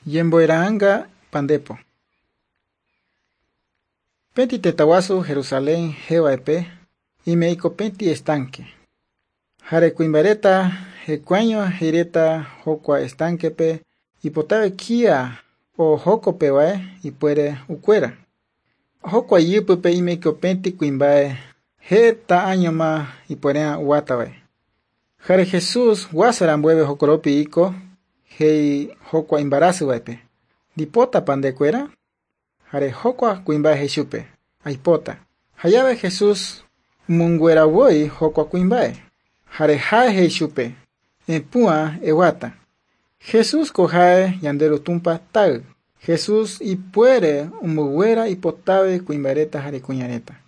Yemboeranga pandepo. Penti tetawasu Jerusalén jewaepe imeiko penti estanque. Jare kuimbareta hekuaño hireta hokua estanquepe ipotabe kia o jokope wae ipuere ukuera. Hokua yupupe imeiko penti kuimbae jeta año ma ipuerea uwata wae. Jare Jesús wasarambueve jokoropi iko hei hokua embarazo waepe. Dipota pandekuera. Jare hokua kuimbae jeshupe. Aipota. Hayabe Jesús munguera woi hokua kuimbae. Jare hae jeshupe. Epua ewata. Jesús kojae yandero tumpa tal. Jesús ipuere umuguera ipotabe kuimbareta jare kuñareta.